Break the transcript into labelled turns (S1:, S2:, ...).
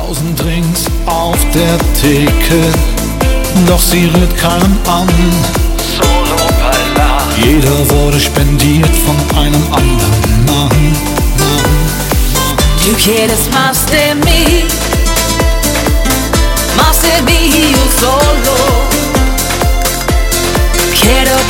S1: 1000 Drinks auf der Theke, doch sie rührt keinen an. Solo bailar. Jeder wurde spendiert von einem anderen Mann.
S2: Tu quieres más de mí yo solo. Quiero